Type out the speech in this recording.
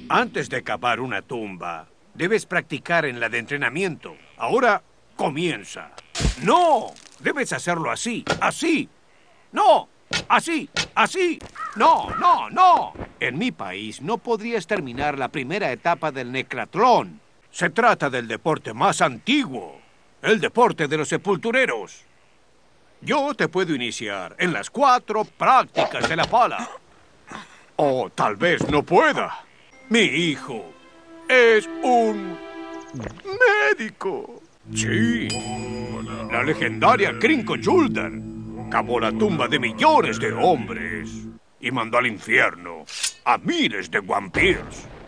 Antes de cavar una tumba, debes practicar en la de entrenamiento. Ahora, comienza. ¡No! Debes hacerlo así, así. ¡No! Así, así. ¡No, no, no! En mi país no podrías terminar la primera etapa del necratlón. Se trata del deporte más antiguo. El deporte de los sepultureros. Yo te puedo iniciar en las 4 prácticas de la pala. O tal vez no pueda. Mi hijo es un médico. Sí. La legendaria Krinko Julder cavó la tumba de millones de hombres y mandó al infierno a miles de vampiros.